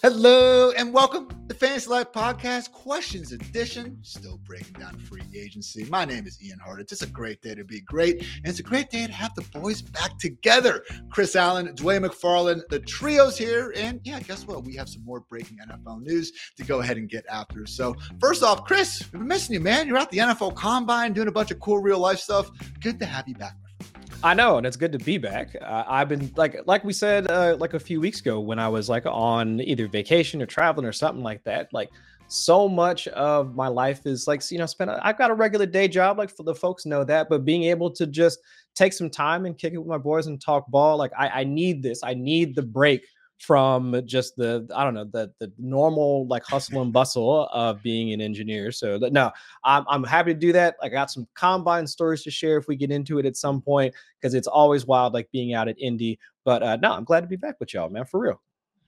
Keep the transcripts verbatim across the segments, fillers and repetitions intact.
Hello and welcome to Fantasy Life Podcast Questions Edition. Still breaking down free agency. My name is Ian Hart. It's a great day to be great, and it's a great day to have the boys back together. Chris Allen, Dwayne McFarland, the trio's here, and yeah, guess what? We have some more breaking N F L news to go ahead and get after. So first off, Chris, we've been missing you, man. You're at the N F L Combine doing a bunch of cool real life stuff. Good to have you back. I know, and it's good to be back. Uh, I've been like, like we said, uh, like a few weeks ago when I was like on either vacation or traveling or something like that. Like, so much of my life is like, you know, spend. I've got a regular day job, like for the folks know that, but being able to just take some time and kick it with my boys and talk ball, like I, I need this. I need the break from just the, I don't know, the the normal like hustle and bustle of being an engineer. So no, I'm I'm happy to do that. I got some combine stories to share if we get into it at some point, because it's always wild, like being out at Indy. But uh, no, I'm glad to be back with y'all, man, for real.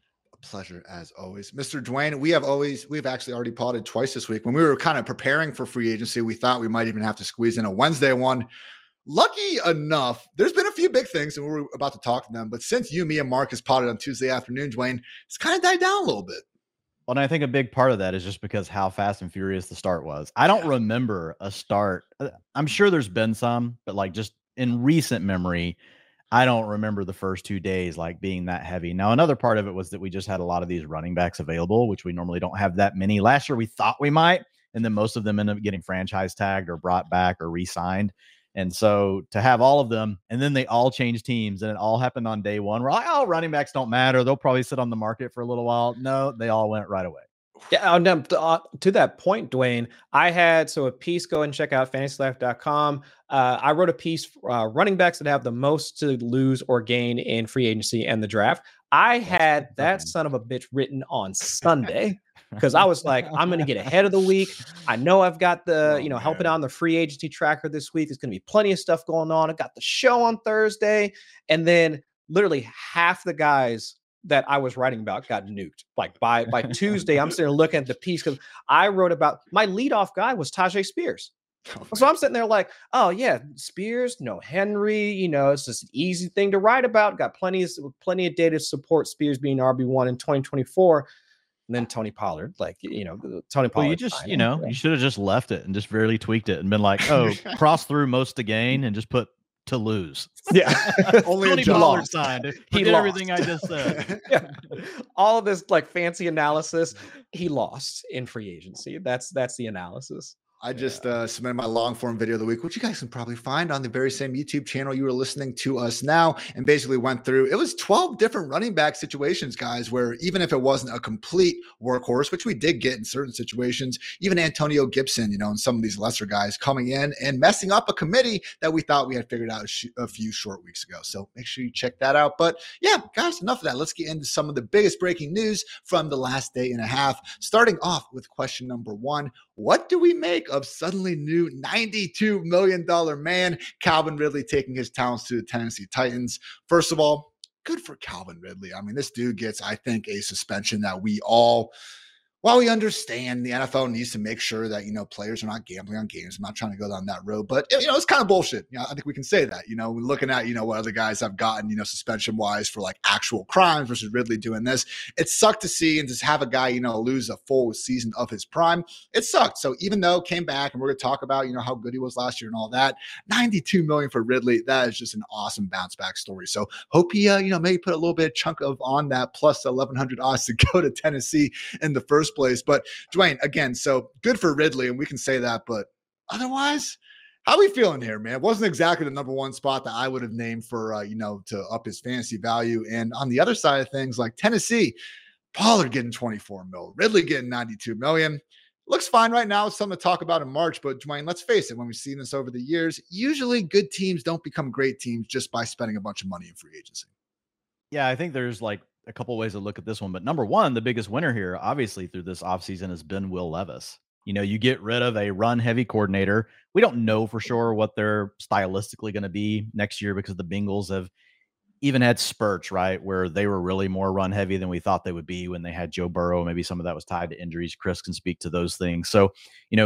A pleasure as always. Mister Dwayne, we have always, we've actually already potted twice this week. When we were kind of preparing for free agency, we thought we might even have to squeeze in a Wednesday one. Lucky enough, there's been a few big things, and we're about to talk to them. But since you, me, and Marcus potted on Tuesday afternoon, Dwayne, it's kind of died down a little bit. Well, and I think a big part of that is just because how fast and furious the start was. I don't yeah. remember a start. I'm sure there's been some, but like just in recent memory, I don't remember the first two days like being that heavy. Now, another part of it was that we just had a lot of these running backs available, which we normally don't have that many. Last year, we thought we might, and then most of them ended up getting franchise tagged or brought back or re-signed. And so to have all of them, and then they all changed teams, and it all happened on day one. We're like, oh, running backs don't matter. They'll probably sit on the market for a little while. No, they all went right away. Yeah, um, uh, to that point, Dwayne, I had so a piece. Go and check out fantasy life dot com. Uh, I wrote a piece, uh, running backs that have the most to lose or gain in free agency and the draft. I had that son of a bitch written on Sunday because I was like, I'm going to get ahead of the week. I know I've got the, oh, you know, man. helping on the free agency tracker this week. There's going to be plenty of stuff going on. I got the show on Thursday, and then literally half the guys that I was writing about got nuked. Like by by Tuesday, I'm sitting there looking at the piece because I wrote about my leadoff guy was Tyjae Spears. Oh, so I'm sitting there like, oh yeah, Spears, no Henry, you know, it's just an easy thing to write about. Got plenty of plenty of data to support Spears being R B one in twenty twenty-four. And then Tony Pollard, like, you know, Tony Pollard. Well, you just, you know, yeah. you should have just left it and just barely tweaked it and been like, oh, cross through most to gain and just put to lose. Yeah. Only Tony Pollard signed. He did everything I just said. Yeah. All of this like fancy analysis, he lost in free agency. That's that's the analysis. I just yeah. uh, submitted my long form video of the week, which you guys can probably find on the very same YouTube channel you are listening to us now, and basically went through, it was twelve different running back situations, guys, where even if it wasn't a complete workhorse, which we did get in certain situations, even Antonio Gibson, you know, and some of these lesser guys coming in and messing up a committee that we thought we had figured out a, sh- a few short weeks ago. So make sure you check that out. But yeah, guys, enough of that. Let's get into some of the biggest breaking news from the last day and a half, starting off with question number one. What do we make of suddenly new ninety-two million dollars man, Calvin Ridley, taking his talents to the Tennessee Titans? First of all, good for Calvin Ridley. I mean, this dude gets, I think, a suspension that we all, while we understand the N F L needs to make sure that, you know, players are not gambling on games. I'm not trying to go down that road, but, you know, it's kind of bullshit. You know, I think we can say that, you know, we're looking at, you know, what other guys have gotten, you know, suspension wise for like actual crimes versus Ridley doing this. It sucked to see and just have a guy, you know, lose a full season of his prime. It sucked. So even though came back, and we're going to talk about, you know, how good he was last year and all that, ninety-two million for Ridley, that is just an awesome bounce back story. So hope he, uh, you know, maybe put a little bit of chunk of on that plus eleven hundred odds to go to Tennessee in the first place. But Dwayne, again, so good for Ridley, and we can say that, but otherwise, how are we feeling here, man? It wasn't exactly the number one spot that I would have named for, uh, you know, to up his fantasy value. And on the other side of things, like Tennessee, Pollard getting twenty-four mil, Ridley getting ninety-two million. Looks fine right now. It's something to talk about in March, but Dwayne, let's face it, when we've seen this over the years, usually good teams don't become great teams just by spending a bunch of money in free agency. Yeah, I think there's like a couple ways to look at this one, but number one, the biggest winner here, obviously through this offseason, has been Will Levis. You know, you get rid of a run heavy coordinator. We don't know for sure what they're stylistically going to be next year because the Bengals have even had spurts, right, where they were really more run heavy than we thought they would be when they had Joe Burrow. Maybe some of that was tied to injuries. Chris can speak to those things. So, you know,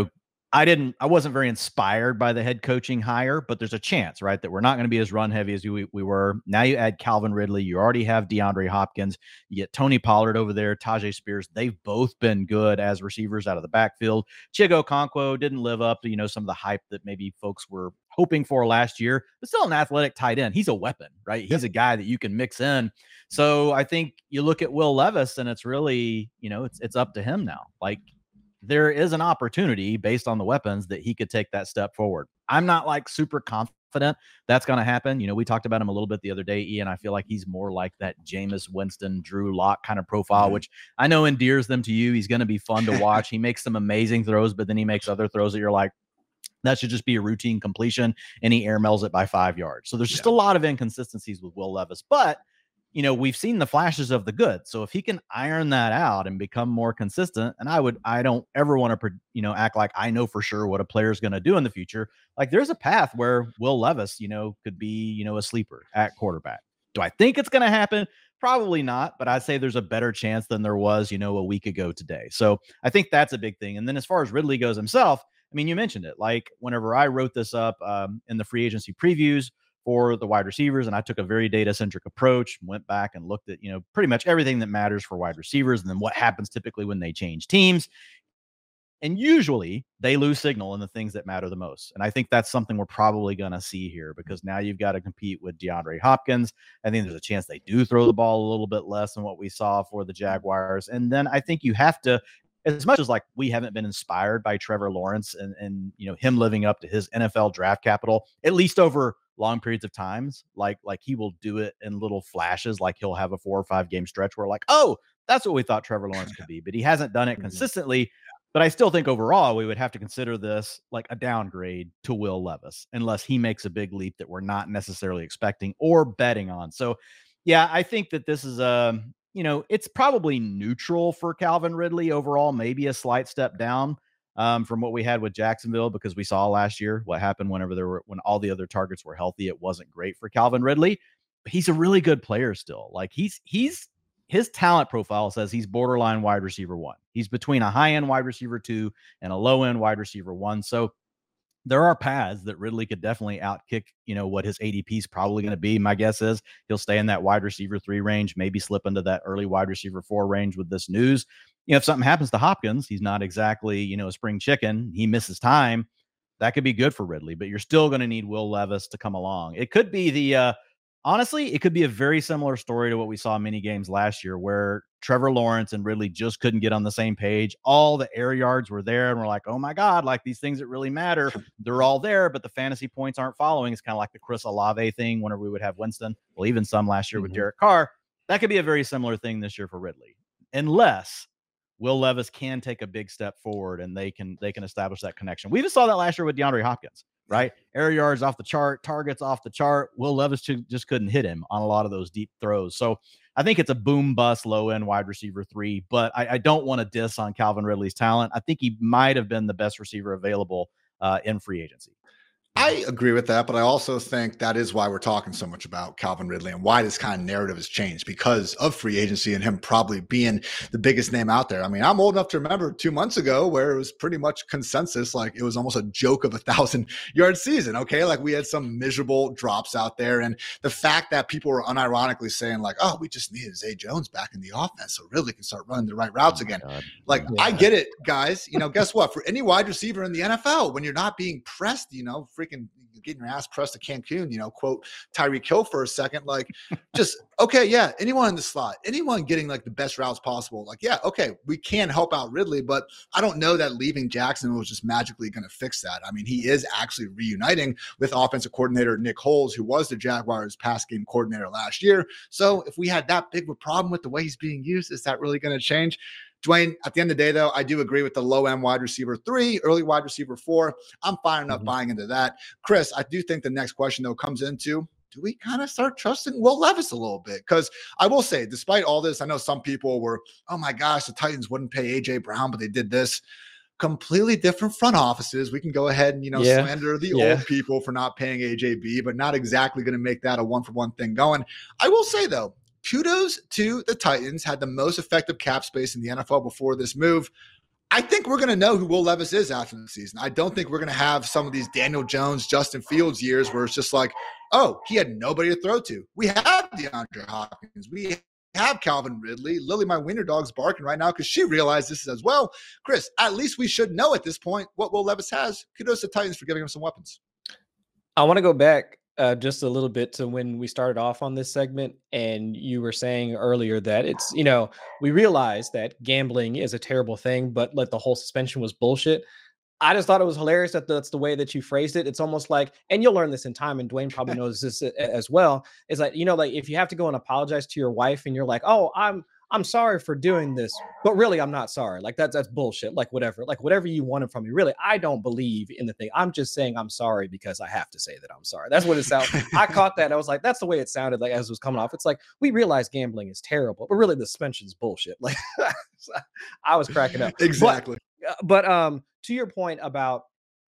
I didn't, I wasn't very inspired by the head coaching hire, but there's a chance, right, that we're not going to be as run heavy as we, we were. Now you add Calvin Ridley. You already have DeAndre Hopkins. You get Tony Pollard over there, Tajay Spears. They've both been good as receivers out of the backfield. Chigo Okonkwo didn't live up to, you know, some of the hype that maybe folks were hoping for last year, but still an athletic tight end. He's a weapon, right? He's a guy that you can mix in. So I think you look at Will Levis and it's really, you know, it's, it's up to him now. Like, there is an opportunity based on the weapons that he could take that step forward. I'm not like super confident that's going to happen. You know, we talked about him a little bit the other day, Ian. I feel like he's more like that Jameis Winston, Drew Lock kind of profile, mm-hmm. which I know endears them to you. He's going to be fun to watch. He makes some amazing throws, but then he makes other throws that you're like, that should just be a routine completion, and he airmails it by five yards. So there's just yeah. a lot of inconsistencies with Will Levis, but you know, we've seen the flashes of the good. So if he can iron that out and become more consistent, and I would, I don't ever want to, you know, act like I know for sure what a player is going to do in the future. Like there's a path where Will Levis, you know, could be, you know, a sleeper at quarterback. Do I think it's going to happen? Probably not, but I'd say there's a better chance than there was, you know, a week ago today. So I think that's a big thing. And then as far as Ridley goes himself, I mean, you mentioned it, like whenever I wrote this up um, in the free agency previews for the wide receivers, and I took a very data-centric approach, went back and looked at, you know, pretty much everything that matters for wide receivers and then what happens typically when they change teams. And usually they lose signal in the things that matter the most. And I think that's something we're probably going to see here, because now you've got to compete with DeAndre Hopkins. I think there's a chance they do throw the ball a little bit less than what we saw for the Jaguars. And then I think you have to, as much as like we haven't been inspired by Trevor Lawrence and, and, you know, him living up to his N F L draft capital, at least over long periods of times, like, like he will do it in little flashes. Like he'll have a four or five game stretch where like, oh, that's what we thought Trevor Lawrence could be, but he hasn't done it consistently. But I still think overall we would have to consider this like a downgrade to Will Levis, unless he makes a big leap that we're not necessarily expecting or betting on. So yeah, I think that this is a, you know, it's probably neutral for Calvin Ridley overall, maybe a slight step down um, from what we had with Jacksonville, because we saw last year what happened whenever there were, when all the other targets were healthy. It wasn't great for Calvin Ridley, but he's a really good player still. Like he's, he's, his talent profile says he's borderline wide receiver one. He's between a high end wide receiver two and a low end wide receiver one. So there are paths that Ridley could definitely outkick, you know, what his A D P is probably going to be. My guess is he'll stay in that wide receiver three range, maybe slip into that early wide receiver four range with this news. You know, if something happens to Hopkins, he's not exactly, you know, a spring chicken. He misses time. That could be good for Ridley, but you're still going to need Will Levis to come along. It could be the, uh, honestly, it could be a very similar story to what we saw many games last year, where Trevor Lawrence and Ridley just couldn't get on the same page. All the air yards were there, and we're like, oh my God, like these things that really matter, they're all there, but the fantasy points aren't following. It's kind of like the Chris Olave thing whenever we would have Winston. Well, even some last year mm-hmm. with Derek Carr. That could be a very similar thing this year for Ridley, unless Will Levis can take a big step forward and they can they can establish that connection. We just saw that last year with DeAndre Hopkins. Right? Air yards off the chart, targets off the chart. Will Levis just couldn't hit him on a lot of those deep throws. So I think it's a boom bust low end wide receiver three, but I, I don't want to diss on Calvin Ridley's talent. I think he might have been the best receiver available uh, in free agency. I agree with that, but I also think that is why we're talking so much about Calvin Ridley and why this kind of narrative has changed, because of free agency and him probably being the biggest name out there. I mean, I'm old enough to remember two months ago where it was pretty much consensus, like it was almost a joke of a thousand yard season. Okay. Like we had some miserable drops out there. And the fact that people were unironically saying like, oh, we just needed Zay Jones back in the offense so Ridley can start running the right routes oh again. God. Like yeah. I get it, guys. You know, guess what? For any wide receiver in the N F L, when you're not being pressed, you know, freaking getting your ass pressed to Cancun, you know, quote Tyreek Hill for a second, like just, okay, yeah, anyone in the slot, anyone getting like the best routes possible. Like, yeah, okay, we can help out Ridley, but I don't know that leaving Jacksonville was just magically going to fix that. I mean, he is actually reuniting with offensive coordinator Nick Foles, who was the Jaguars pass game coordinator last year. So if we had that big of a problem with the way he's being used, is that really going to change? Dwayne, at the end of the day, though, I do agree with the low-end wide receiver three, early wide receiver four. I'm fine enough mm-hmm. buying into that. Chris, I do think the next question, though, comes into, do we kind of start trusting Will Levis a little bit? Because I will say, despite all this, I know some people were, oh, my gosh, the Titans wouldn't pay A J Brown, but they did this. Completely different front offices. We can go ahead and, you know, yeah. slander the yeah. old people for not paying A J B, but not exactly going to make that a one-for-one thing going. I will say, though, kudos to the Titans, had the most effective cap space in the N F L before this move. I think we're going to know who Will Levis is after the season. I don't think we're going to have some of these Daniel Jones, Justin Fields years where it's just like, oh, he had nobody to throw to. We have DeAndre Hopkins. We have Calvin Ridley. Lily, my wiener dog's barking right now because she realized this as well. Chris, at least we should know at this point what Will Levis has. Kudos to Titans for giving him some weapons. I want to go back uh, just a little bit to when we started off on this segment, and you were saying earlier that it's, you know, we realized that gambling is a terrible thing, but like the whole suspension was bullshit. I just thought it was hilarious that that's the way that you phrased it. It's almost like, and you'll learn this in time, and Dwayne probably knows this as well. It's like, you know, like if you have to go and apologize to your wife and you're like, oh, I'm, I'm sorry for doing this, but really I'm not sorry. Like that's, that's bullshit. Like whatever, like whatever you wanted from me. Really, I don't believe in the thing. I'm just saying I'm sorry because I have to say that I'm sorry. That's what it sounds. I caught that. I was like, that's the way it sounded like as it was coming off. It's like, we realize gambling is terrible, but really the suspension's bullshit. Like I was cracking up. Exactly. But, but um, to your point about,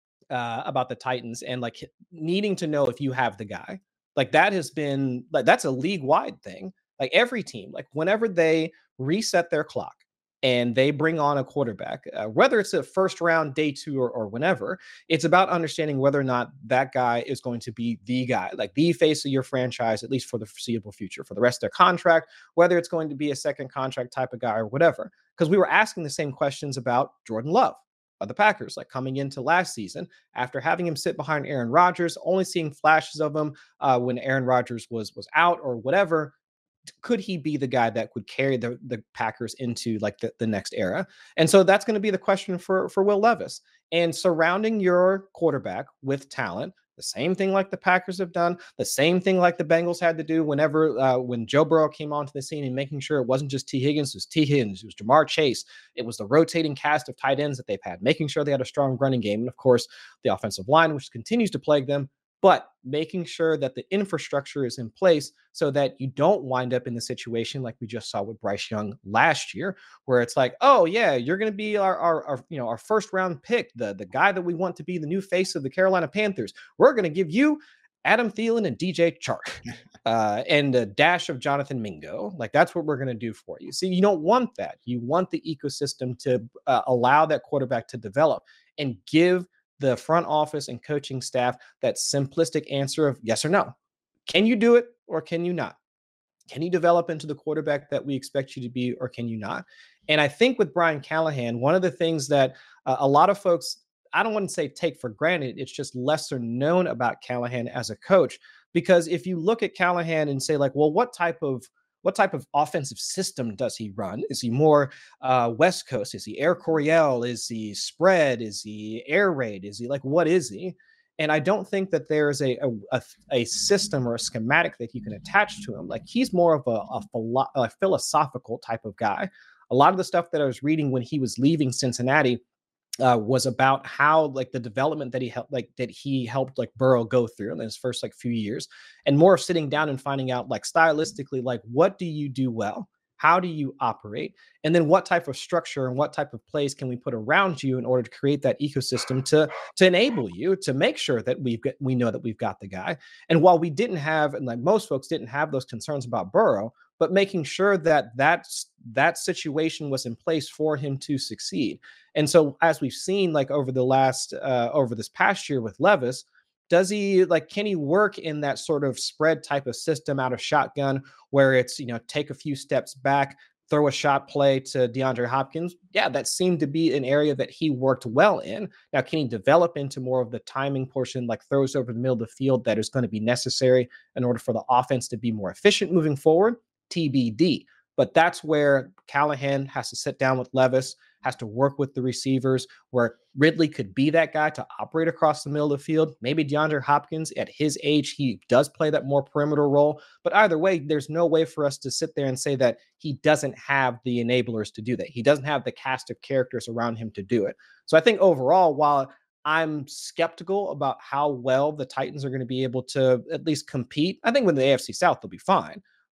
uh, about the Titans and like needing to know if you have the guy, like that has been like, that's a league wide thing. Like every team, like whenever they reset their clock and they bring on a quarterback, uh, whether it's a first round, day two, or, or whenever, it's about understanding whether or not that guy is going to be the guy, like the face of your franchise, at least for the foreseeable future, for the rest of their contract, whether it's going to be a second contract type of guy or whatever. Because we were asking the same questions about Jordan Love of the Packers, like coming into last season after having him sit behind Aaron Rodgers, only seeing flashes of him uh, when Aaron Rodgers was was out or whatever. Could he be the guy that would carry the, the Packers into like the, the next era? And so that's going to be the question for, for Will Levis. And surrounding your quarterback with talent, the same thing like the Packers have done, the same thing like the Bengals had to do whenever uh, when Joe Burrow came onto the scene, and making sure it wasn't just T. Higgins, it was T. Higgins, it was Jamar Chase, it was the rotating cast of tight ends that they've had, making sure they had a strong running game, and of course the offensive line, which continues to plague them. But making sure that the infrastructure is in place so that you don't wind up in the situation like we just saw with Bryce Young last year, where it's like, oh yeah, you're going to be our, our, our, you know, our first round pick, the, the guy that we want to be the new face of the Carolina Panthers. We're going to give you Adam Thielen and D J Chark uh, and a dash of Jonathan Mingo. Like that's what we're going to do for you. See, you don't want that. You want the ecosystem to uh, allow that quarterback to develop and give the front office and coaching staff that simplistic answer of yes or no. Can you do it or can you not? Can you develop into the quarterback that we expect you to be or can you not? And I think with Brian Callahan, one of the things that uh, a lot of folks, I don't want to say take for granted, it's just lesser known about Callahan as a coach. Because if you look at Callahan and say like, well, what type of What type of offensive system does he run? Is he more uh, West Coast? Is he Air Coryell? Is he spread? Is he air raid? Is he like, what is he? And I don't think that there is a, a, a system or a schematic that you can attach to him. Like he's more of a, a, philo- a philosophical type of guy. A lot of the stuff that I was reading when he was leaving Cincinnati Uh, was about how like the development that he helped, like that he helped like Burrow go through in his first like few years, and more of sitting down and finding out like stylistically, like what do you do well? How do you operate? And then what type of structure and what type of plays can we put around you in order to create that ecosystem to, to enable you to make sure that we've got, we know that we've got the guy. And while we didn't have, and like most folks didn't have those concerns about Burrow, but making sure that that's, that situation was in place for him to succeed. And so as we've seen, like over the last, uh, over this past year with Levis, does he like, can he work in that sort of spread type of system out of shotgun where it's, you know, take a few steps back, throw a shot play to DeAndre Hopkins? Yeah, that seemed to be an area that he worked well in. Now, can he develop into more of the timing portion, like throws over the middle of the field that is going to be necessary in order for the offense to be more efficient moving forward? T B D. But that's where Callahan has to sit down with Levis, has to work with the receivers, where Ridley could be that guy to operate across the middle of the field. Maybe DeAndre Hopkins, at his age, he does play that more perimeter role. But either way, there's no way for us to sit there and say that he doesn't have the enablers to do that. He doesn't have the cast of characters around him to do it. So I think overall, while I'm skeptical about how well the Titans are going to be able to at least compete, I think with the A F C South, they'll be fine.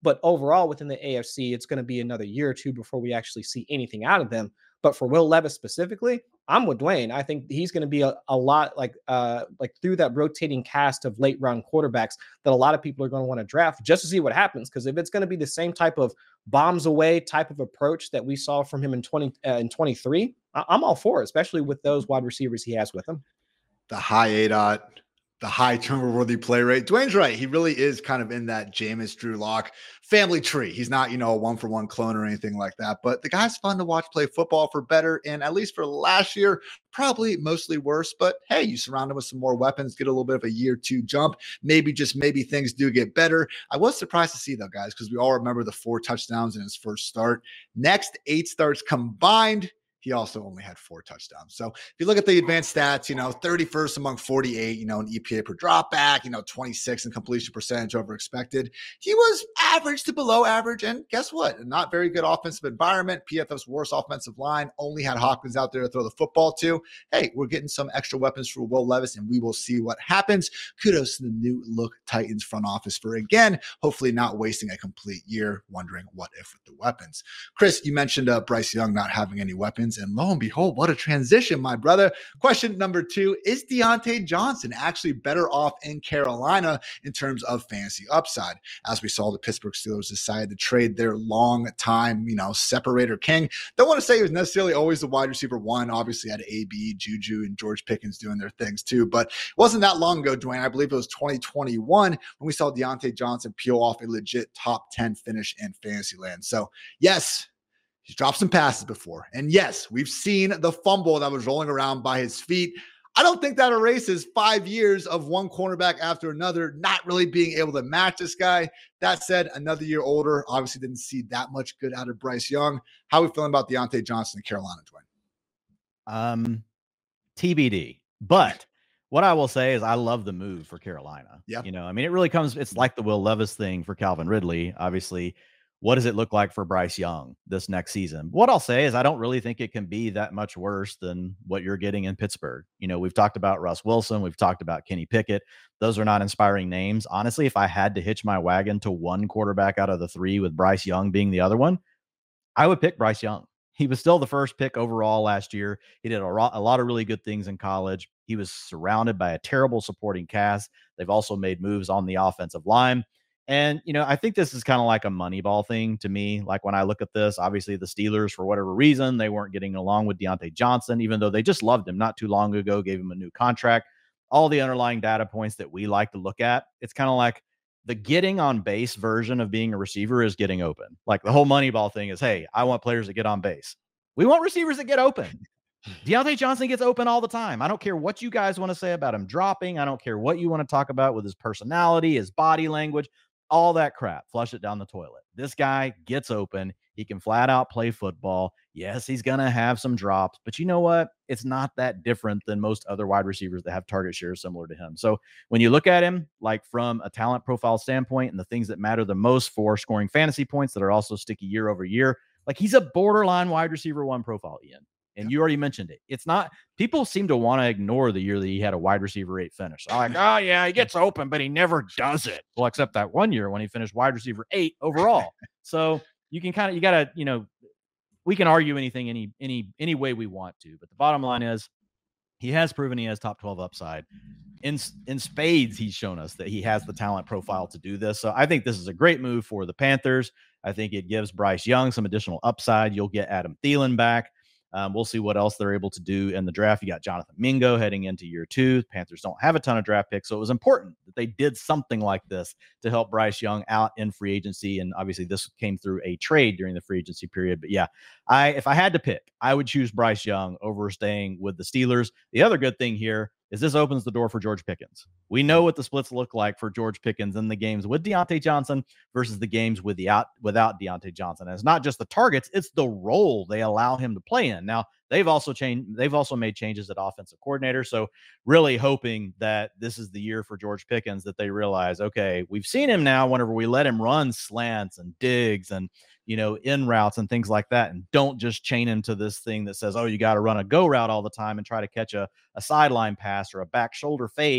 But overall, within the A F C, it's going to be another year or two before we actually see anything out of them. But for Will Levis specifically, I'm with Dwayne. I think he's going to be a, a lot like uh, like through that rotating cast of late round quarterbacks that a lot of people are going to want to draft just to see what happens. Because if it's going to be the same type of bombs away type of approach that we saw from him in twenty uh, in twenty-three, I- I'm all for it, especially with those wide receivers he has with him. The high A DOT, the high turnover-worthy play rate. Dwayne's right. He really is kind of in that Jameis Drew Lock family tree. He's not, you know, a one-for-one clone or anything like that, but the guy's fun to watch play football for better, and at least for last year, probably mostly worse, but hey, you surround him with some more weapons, get a little bit of a year two jump. Maybe, just maybe things do get better. I was surprised to see, though, guys, because we all remember the four touchdowns in his first start. Next eight starts combined, he also only had four touchdowns. So if you look at the advanced stats, you know, thirty-first among forty-eight, you know, an E P A per drop back, you know, twenty-six in completion percentage over expected. He was average to below average. And guess what? Not very good offensive environment. P F F's worst offensive line, only had Hopkins out there to throw the football to. Hey, we're getting some extra weapons for Will Levis, and we will see what happens. Kudos to the new look Titans front office for, again, hopefully not wasting a complete year wondering what if with the weapons. Chris, you mentioned uh, Bryce Young not having any weapons. And lo and behold, what a transition, my brother. Question number two, is Diontae Johnson actually better off in Carolina in terms of fantasy upside? As we saw, the Pittsburgh Steelers decided to trade their long time, you know, separator king. Don't want to say he was necessarily always the wide receiver one. Obviously had A B, Juju, and George Pickens doing their things too. But it wasn't that long ago, Dwayne. I believe it was twenty twenty-one when we saw Diontae Johnson peel off a legit top ten finish in fantasy land. So yes, he's dropped some passes before. And yes, we've seen the fumble that was rolling around by his feet. I don't think that erases five years of one cornerback after another not really being able to match this guy. That said, another year older, obviously didn't see that much good out of Bryce Young. How are we feeling about Diontae Johnson in Carolina, Dwayne? Um, T B D. But what I will say is I love the move for Carolina. Yeah. You know, I mean, it really comes, it's like the Will Levis thing for Calvin Ridley. Obviously, what does it look like for Bryce Young this next season? What I'll say is I don't really think it can be that much worse than what you're getting in Pittsburgh. You know, we've talked about Russ Wilson. We've talked about Kenny Pickett. Those are not inspiring names. Honestly, if I had to hitch my wagon to one quarterback out of the three with Bryce Young being the other one, I would pick Bryce Young. He was still the first pick overall last year. He did a, ro- a lot of really good things in college. He was surrounded by a terrible supporting cast. They've also made moves on the offensive line. And, you know, I think this is kind of like a Moneyball thing to me. Like when I look at this, obviously the Steelers, for whatever reason, they weren't getting along with Diontae Johnson, even though they just loved him not too long ago, gave him a new contract. All the underlying data points that we like to look at, it's kind of like the getting on base version of being a receiver is getting open. Like the whole Moneyball thing is, hey, I want players that get on base. We want receivers that get open. Diontae Johnson gets open all the time. I don't care what you guys want to say about him dropping. I don't care what you want to talk about with his personality, his body language. All that crap, flush it down the toilet. This guy gets open. He can flat out play football. Yes, he's going to have some drops, but you know what? It's not that different than most other wide receivers that have target shares similar to him. So when you look at him, like from a talent profile standpoint and the things that matter the most for scoring fantasy points that are also sticky year over year, like he's a borderline wide receiver one profile, Ian. And you already mentioned it. It's not, people seem to want to ignore the year that he had a wide receiver eight finish. I'm like, oh yeah, he gets open, but he never does it. Well, except that one year when he finished wide receiver eight overall. So you can kind of, you got to, you know, we can argue anything, any, any, any way we want to, but the bottom line is he has proven he has top twelve upside. In, in spades, he's shown us that he has the talent profile to do this. So I think this is a great move for the Panthers. I think it gives Bryce Young some additional upside. You'll get Adam Thielen back. Um, we'll see what else they're able to do in the draft. You got Jonathan Mingo heading into year two. Panthers don't have a ton of draft picks, so it was important that they did something like this to help Bryce Young out in free agency. And obviously this came through a trade during the free agency period. But yeah, I if I had to pick, I would choose Bryce Young over staying with the Steelers. The other good thing here is this opens the door for George Pickens. We know what the splits look like for George Pickens in the games with Diontae Johnson versus the games with the out, without Diontae Johnson. And it's not just the targets, it's the role they allow him to play in. Now, they've also changed, they've also made changes at offensive coordinator. So really hoping that this is the year for George Pickens, that they realize, okay, we've seen him now whenever we let him run slants and digs and, you know, in routes and things like that. And don't just chain him to this thing that says, oh, you got to run a go route all the time and try to catch a, a sideline pass or a back shoulder fade.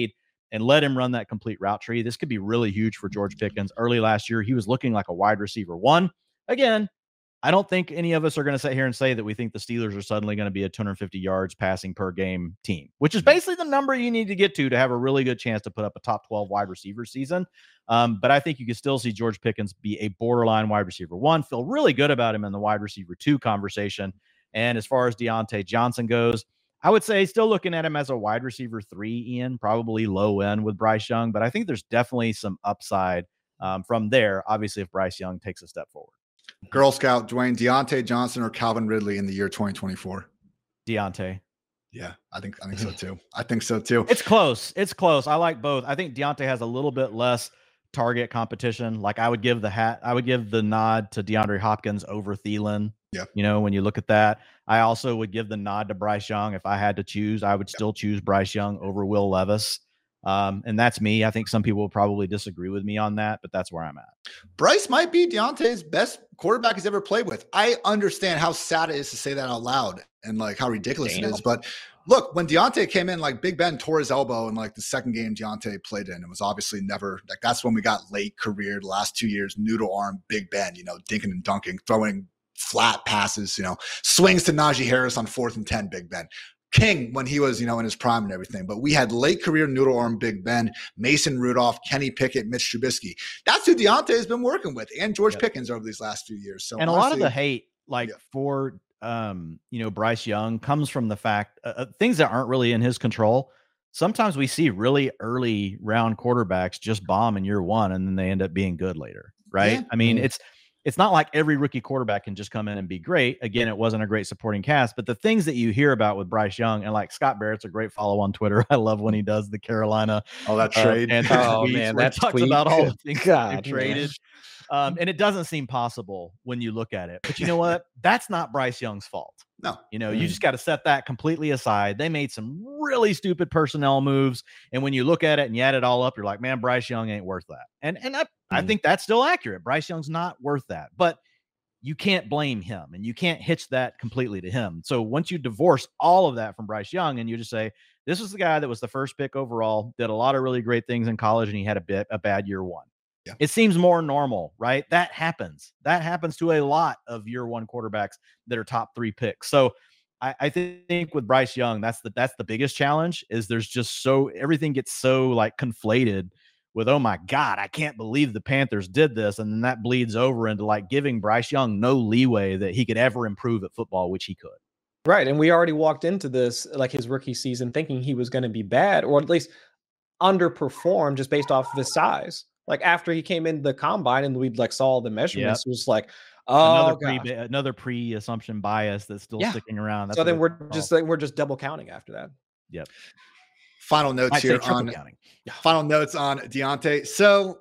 and let him run that complete route tree, this could be really huge for George Pickens. Early last year, he was looking like a wide receiver one. Again, I don't think any of us are going to sit here and say that we think the Steelers are suddenly going to be a two hundred fifty yards passing per game team, which is basically the number you need to get to to have a really good chance to put up a top twelve wide receiver season. Um, but I think you can still see George Pickens be a borderline wide receiver one, feel really good about him in the wide receiver two conversation. And as far as Deontay Johnson goes, I would say still looking at him as a wide receiver three, Ian, probably low end with Bryce Young, but I think there's definitely some upside um, from there, obviously, if Bryce Young takes a step forward. Girl Scout, Dwayne, Deontay Johnson or Calvin Ridley in the year twenty twenty-four? Deontay. Yeah, I think I think so too. I think so too. It's close. It's close. I like both. I think Deontay has a little bit less target competition. Like I would give the hat, I would give the nod to DeAndre Hopkins over Thielen. Yeah. You know, when you look at that, I also would give the nod to Bryce Young. If I had to choose, I would still choose Bryce Young over Will Levis. Um, and that's me. I think some people will probably disagree with me on that, but that's where I'm at. Bryce might be Deontay's best quarterback he's ever played with. I understand how sad it is to say that out loud and like how ridiculous Damn. it is. But look, when Deontay came in, like Big Ben tore his elbow in like the second game Deontay played in. It was obviously never like that's when we got late career, the last two years, noodle arm, Big Ben, you know, dinking and dunking, throwing flat passes, you know, swings to Najee Harris on fourth and ten, Big Ben. King when he was, you know, in his prime and everything. But we had late career noodle arm Big Ben, Mason Rudolph, Kenny Pickett, Mitch Trubisky. That's who Deontay has been working with, and George yep. Pickens over these last few years. So and honestly, a lot of the hate, like yeah. for um, you know, Bryce Young comes from the fact uh, things that aren't really in his control. Sometimes we see really early round quarterbacks just bomb in year one, and then they end up being good later, right? Yeah. I mean, mm-hmm. it's. It's not like every rookie quarterback can just come in and be great. Again, it wasn't a great supporting cast, but the things that you hear about with Bryce Young and like Scott Barrett's a great follow on Twitter. I love when he does the Carolina. Oh, that trade. Uh, oh man, that talks tweet. about all the things God, they traded. Um, and it doesn't seem possible when you look at it, but you know what? That's not Bryce Young's fault. No, you know, mm. you just got to set that completely aside. They made some really stupid personnel moves. And when you look at it and you add it all up, you're like, man, Bryce Young ain't worth that. And, and I, mm. I think that's still accurate. Bryce Young's not worth that, but you can't blame him and you can't hitch that completely to him. So once you divorce all of that from Bryce Young and you just say, this was the guy that was the first pick overall, did a lot of really great things in college, and he had a bit, a bad year one. Yeah. It seems more normal, right? That happens. That happens to a lot of year one quarterbacks that are top three picks. So I, I think with Bryce Young, that's the, that's the biggest challenge is there's just so everything gets so like conflated with, oh my God, I can't believe the Panthers did this. And then that bleeds over into like giving Bryce Young no leeway that he could ever improve at football, which he could. Right. And we already walked into this, like his rookie season, thinking he was going to be bad or at least underperform just based off of his size. Like after he came in the combine and we like saw the measurements, yep. it was like, oh, another pre, another pre-assumption bias that's still yeah. sticking around. That's so then we're just like, we're just double counting after that. Yep. Final notes I'd here on counting. final notes on Deontay. So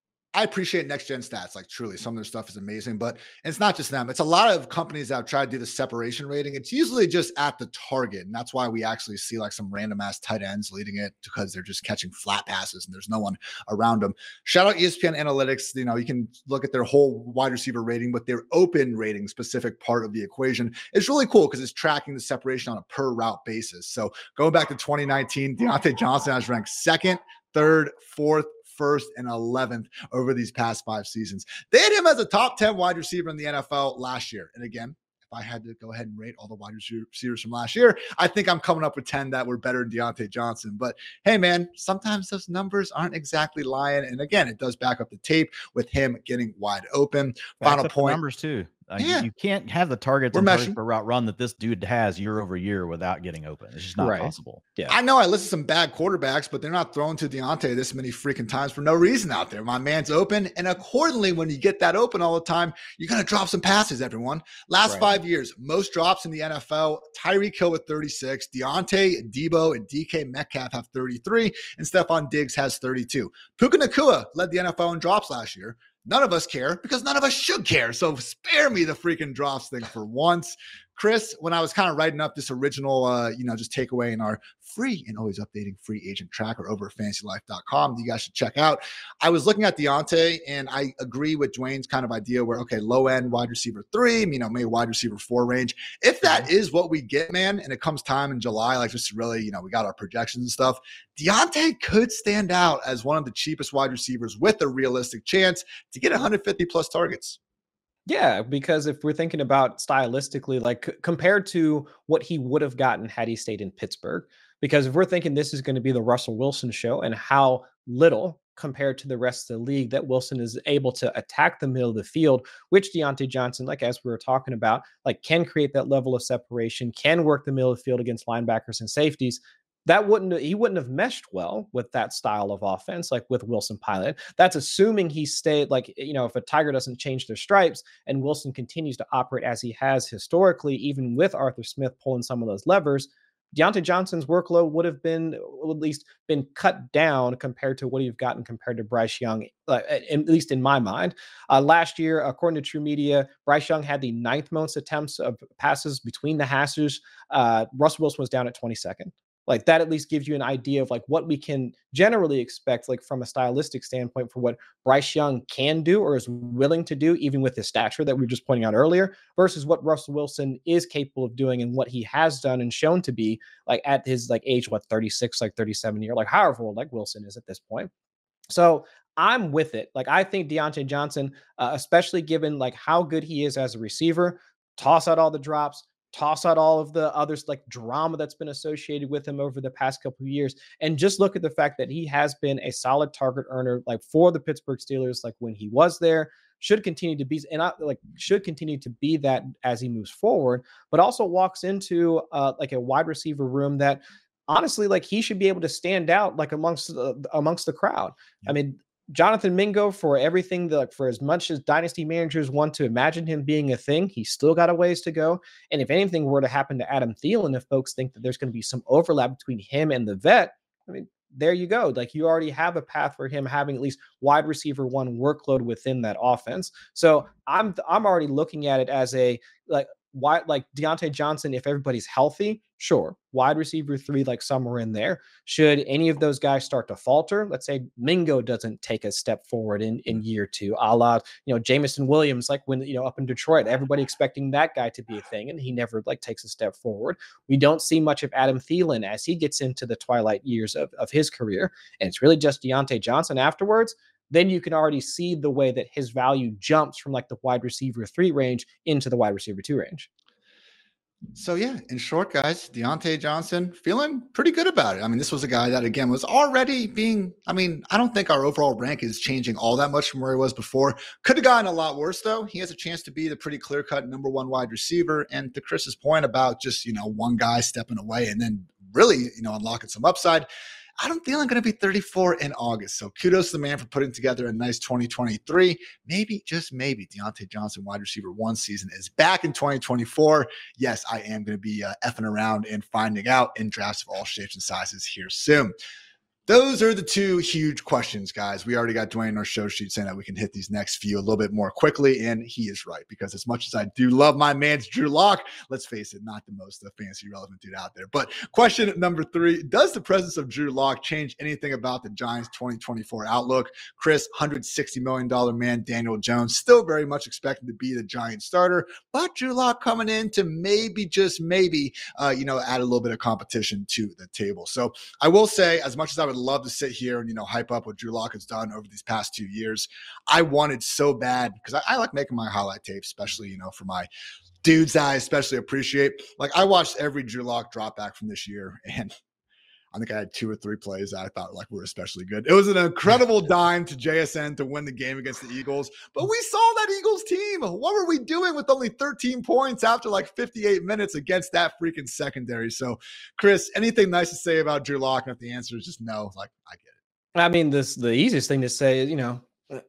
I appreciate next gen stats. Like truly, some of their stuff is amazing, but it's not just them. It's a lot of companies that have tried to do the separation rating. It's usually just at the target. And that's why we actually see like some random ass tight ends leading it because they're just catching flat passes and there's no one around them. Shout out E S P N Analytics. You know, you can look at their whole wide receiver rating, but their open rating specific part of the equation is really cool because it's tracking the separation on a per route basis. So going back to twenty nineteen, Deontay Johnson has ranked second, third, fourth, first, and eleventh over these past five seasons. They had him as a top ten wide receiver in the N F L last year. And again, if I had to go ahead and rate all the wide receivers from last year, I think I'm coming up with ten that were better than Deontay Johnson. But hey, man, sometimes those numbers aren't exactly lying. And again, it does back up the tape with him getting wide open. Back Final up point. The numbers too. Uh, yeah. you, you can't have the targets We're and targets meshing. per route run that this dude has year over year without getting open. It's just not right. possible. Yeah, I know I listed some bad quarterbacks, but they're not throwing to Deontay this many freaking times for no reason out there. My man's open, and accordingly, when you get that open all the time, you're going to drop some passes, everyone. Last right. five years, most drops in the N F L, Tyreek Hill with thirty-six, Deontay, Debo, and D K Metcalf have thirty-three, and Stephon Diggs has thirty-two. Puka Nacua led the N F L in drops last year. None of us care because none of us should care. So spare me the freaking drops thing for once. Chris, when I was kind of writing up this original, uh, you know, just takeaway in our free and always updating free agent tracker over at fantasy life dot com, you guys should check out. I was looking at Deontay, and I agree with Dwayne's kind of idea where, okay, low end wide receiver three, you know, maybe wide receiver four range. If that is what we get, man, and it comes time in July, like just really, you know, we got our projections and stuff, Deontay could stand out as one of the cheapest wide receivers with a realistic chance to get one hundred fifty plus targets. Yeah, because if we're thinking about stylistically, like c- compared to what he would have gotten had he stayed in Pittsburgh, because if we're thinking this is going to be the Russell Wilson show and how little compared to the rest of the league that Wilson is able to attack the middle of the field, which Deontay Johnson, like as we were talking about, like can create that level of separation, can work the middle of the field against linebackers and safeties. That wouldn't he wouldn't have meshed well with that style of offense, like with Wilson Pilot. That's assuming he stayed, like, you know, if a Tiger doesn't change their stripes and Wilson continues to operate as he has historically, even with Arthur Smith pulling some of those levers, Deontay Johnson's workload would have been at least been cut down compared to what you've gotten compared to Bryce Young, uh, at least in my mind. Uh, last year, according to True Media, Bryce Young had the ninth most attempts of passes between the hashes. Uh, Russell Wilson was down at twenty-second. Like that at least gives you an idea of like what we can generally expect, like from a stylistic standpoint, for what Bryce Young can do or is willing to do, even with his stature that we were just pointing out earlier, versus what Russell Wilson is capable of doing and what he has done and shown to be like at his like age, what, thirty-six, like thirty-seven year, like however old like Wilson is at this point. So I'm with it. Like I think Deontay Johnson, uh, especially given like how good he is as a receiver, toss out all the drops, toss out all of the others like drama that's been associated with him over the past couple of years, and just look at the fact that he has been a solid target earner like for the Pittsburgh Steelers, like when he was there, should continue to be and I, like should continue to be that as he moves forward, but also walks into uh, like a wide receiver room that honestly, like he should be able to stand out like amongst uh, amongst the crowd. I mean, Jonathan Mingo, for everything that, like, for as much as dynasty managers want to imagine him being a thing, he's still got a ways to go. And if anything were to happen to Adam Thielen, if folks think that there's going to be some overlap between him and the vet, I mean, there you go. Like you already have a path for him having at least wide receiver one workload within that offense. So I'm I'm already looking at it as a like why like Deontay Johnson, if everybody's healthy, sure. Wide receiver three, like somewhere in there. Should any of those guys start to falter, let's say Mingo doesn't take a step forward in, in year two, a la, you know, Jameson Williams, like when, you know, up in Detroit, everybody expecting that guy to be a thing, and he never like takes a step forward. We don't see much of Adam Thielen as he gets into the twilight years of, of his career, and it's really just Deontay Johnson afterwards. Then you can already see the way that his value jumps from like the wide receiver three range into the wide receiver two range. So yeah, in short, guys, Deontay Johnson feeling pretty good about it. I mean, this was a guy that again was already being, I mean, I don't think our overall rank is changing all that much from where he was before. Could have gotten a lot worse though. He has a chance to be the pretty clear-cut number one wide receiver. And to Chris's point about just, you know, one guy stepping away and then really, you know, unlocking some upside, Adam Thielen going to be thirty-four in August. So kudos to the man for putting together a nice twenty twenty-three. Maybe, just maybe, Deontay Johnson wide receiver one season is back in twenty twenty-four. Yes, I am going to be uh, effing around and finding out in drafts of all shapes and sizes here soon. Those are the two huge questions, guys. We already got Dwayne on our show sheet saying that we can hit these next few a little bit more quickly, and he is right, because as much as I do love my man's Drew Lock, let's face it, not the most uh, fantasy relevant dude out there. But question number three, does the presence of Drew Lock change anything about the Giants' twenty twenty-four outlook? Chris, one hundred sixty million dollars man Daniel Jones, still very much expected to be the Giants starter, but Drew Lock coming in to maybe, just maybe, uh, you know, add a little bit of competition to the table. So I will say, as much as I would love to sit here and, you know, hype up what Drew Lock has done over these past two years, I wanted so bad, because I, I like making my highlight tapes, especially, you know, for my dudes that I especially appreciate. Like, I watched every Drew Lock drop back from this year, and I think I had two or three plays that I thought like were especially good. It was an incredible dime to J S N to win the game against the Eagles, but we saw that Eagles team. What were we doing with only thirteen points after like fifty-eight minutes against that freaking secondary? So, Chris, anything nice to say about Drew Lock? And if the answer is just no, like, I get it. I mean, this the easiest thing to say is, you know, you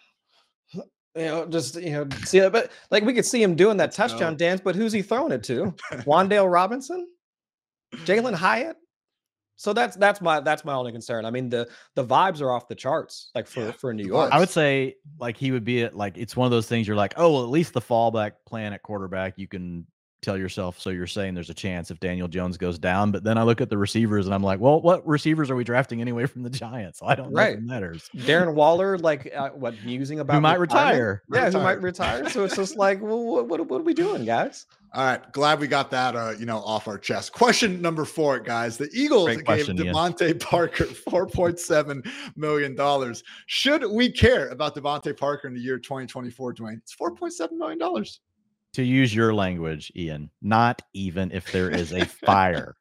know, just, you know, see it, but like we could see him doing that Let's touchdown go. dance, but who's he throwing it to? Wan'Dale Robinson? Jalen Hyatt? So that's that's my that's my only concern. I mean, the the vibes are off the charts, like for, yeah, for New York. I would say like he would be at, like, it's one of those things you're like, oh, well, at least the fallback plan at quarterback, you can tell yourself, so you're saying there's a chance if Daniel Jones goes down. But then I look at the receivers and I'm like, well, what receivers are we drafting anyway from the Giants? So I don't right. know if it matters. Darren Waller, like uh, what, musing about who might retire. Yeah, retire. who might retire. So it's just like, well, what, what, what are we doing, guys? All right, glad we got that, uh, you know, off our chest. Question number four, guys. The Eagles Great gave question, Devontae Ian. Parker four point seven million dollars. Should we care about Devontae Parker in the year twenty twenty-four, Dwayne? It's four point seven million dollars. To use your language, Ian, not even if there is a fire.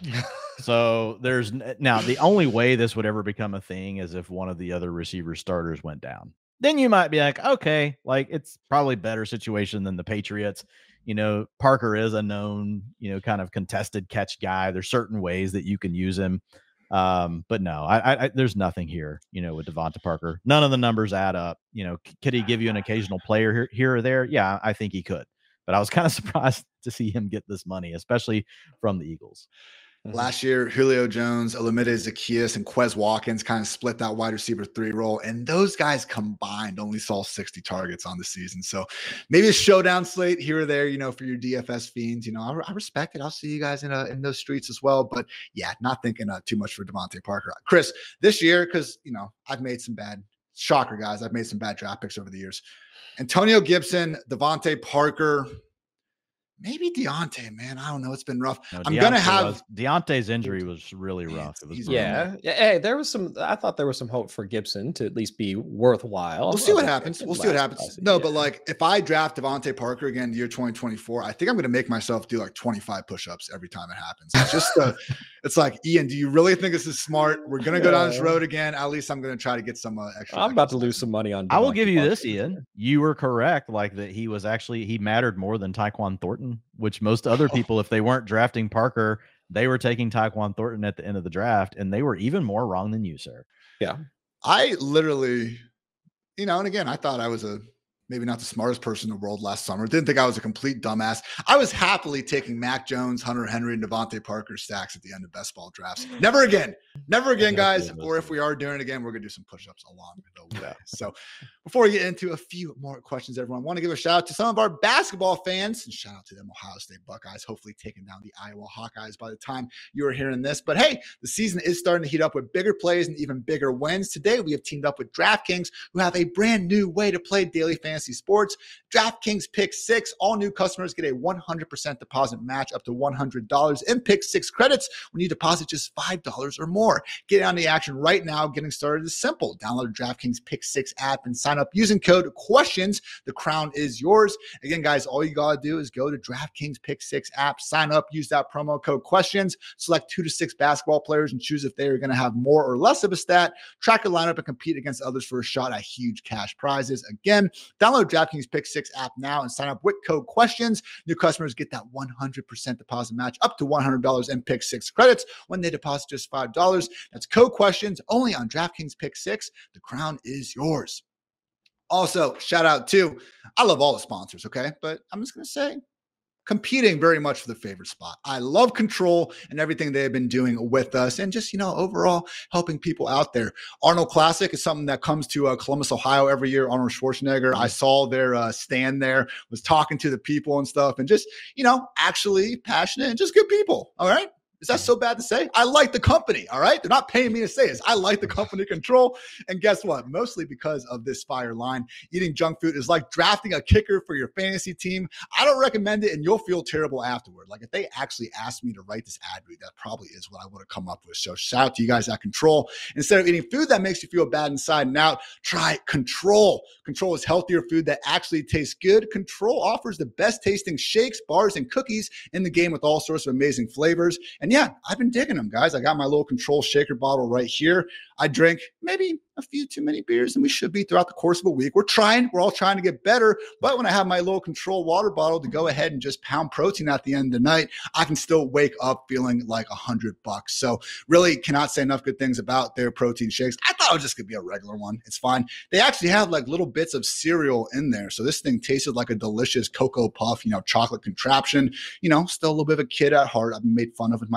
So there's now the only way this would ever become a thing is if one of the other receiver starters went down. Then you might be like, okay, like it's probably better situation than the Patriots. You know, Parker is a known, you know, kind of contested catch guy. There's certain ways that you can use him. Um, but no, I, I, there's nothing here, you know, with Devontae Parker. None of the numbers add up. You know, c- could he give you an occasional player here, here or there? Yeah, I think he could. But I was kind of surprised to see him get this money, especially from the Eagles. Mm-hmm. Last year, Julio Jones, Olamide Zaccheaus, and Quez Watkins kind of split that wide receiver three role. And those guys combined only saw sixty targets on the season. So maybe a showdown slate here or there, you know, for your D F S fiends. You know, I, I respect it. I'll see you guys in uh, in those streets as well. But yeah, not thinking uh, too much for Devontae Parker. Chris, this year, because, you know, I've made some bad, shocker, guys. I've made some bad draft picks over the years. Antonio Gibson, Devontae Parker, maybe Deontay, man. I don't know. It's been rough. No, I'm going to have was, Deontay's injury was really rough. It was yeah. yeah. Hey, there was some, I thought there was some hope for Gibson to at least be worthwhile. We'll see what happens. We'll see what happens. No, yeah. But like if I draft Devontae Parker again in the year twenty twenty-four, I think I'm going to make myself do like twenty-five push-ups every time it happens. It's just, uh, it's like, Ian, do you really think this is smart? We're going to go down this road again. At least I'm going to try to get some uh, extra. I'm about to lose some money on Devontae I will give you Parker. this, Ian. You were correct. Like that he was actually, he mattered more than Tyquan Thornton, which most other people, if they weren't drafting Parker, they were taking Tyquan Thornton at the end of the draft, and they were even more wrong than you, sir. Yeah. I literally, you know, and again, I thought I was a maybe not the smartest person in the world last summer. Didn't think I was a complete dumbass. I was happily taking Mac Jones, Hunter Henry, and Devontae Parker stacks at the end of best ball drafts. Never again. Never again, guys. Or if we are doing it again, we're going to do some push-ups along the way. So before we get into a few more questions, everyone, I want to give a shout out to some of our basketball fans, and shout out to them Ohio State Buckeyes, hopefully taking down the Iowa Hawkeyes by the time you are hearing this. But hey, the season is starting to heat up with bigger plays and even bigger wins. Today, we have teamed up with DraftKings, who have a brand new way to play daily fantasy sports. DraftKings Pick Six. All new customers get a one hundred percent deposit match up to one hundred dollars in Pick Six credits when you deposit just five dollars or more. Get on the action right now. Getting started is simple. Download the DraftKings Pick Six app and sign up using code QUESTIONS. The crown is yours. Again, guys, all you got to do is go to DraftKings Pick Six app, sign up, use that promo code QUESTIONS, select two to six basketball players and choose if they are going to have more or less of a stat, track your lineup, and compete against others for a shot at huge cash prizes. Again, download DraftKings Pick Six app now and sign up with code QUESTIONS. New customers get that one hundred percent deposit match up to one hundred dollars in Pick Six credits when they deposit just five dollars. That's code QUESTIONS only on DraftKings Pick Six. The crown is yours. Also, shout out to, I love all the sponsors, okay? But I'm just going to say, competing very much for the favorite spot. I love Control and everything they have been doing with us and just, you know, overall helping people out there. Arnold Classic is something that comes to uh, Columbus, Ohio every year. Arnold Schwarzenegger, I saw their uh, stand there, was talking to the people and stuff and just, you know, actually passionate and just good people, all right? Is that so bad to say? I like the company, all right? They're not paying me to say this. I like the company Control. And guess what? Mostly because of this fire line. Eating junk food is like drafting a kicker for your fantasy team. I don't recommend it, and you'll feel terrible afterward. Like if they actually asked me to write this ad read, that probably is what I would have come up with. So shout out to you guys at Control. Instead of eating food that makes you feel bad inside and out, try Control. Control is healthier food that actually tastes good. Control offers the best tasting shakes, bars, and cookies in the game with all sorts of amazing flavors. And yeah, I've been digging them, guys. I got my little Control shaker bottle right here. I drink maybe a few too many beers than we should be throughout the course of a week. We're trying. We're all trying to get better. But when I have my little Control water bottle to go ahead and just pound protein at the end of the night, I can still wake up feeling like a hundred bucks. So really cannot say enough good things about their protein shakes. I thought it was just going to be a regular one. It's fine. They actually have like little bits of cereal in there. So this thing tasted like a delicious Cocoa Puff, you know, chocolate contraption. You know, still a little bit of a kid at heart. I've been made fun of with my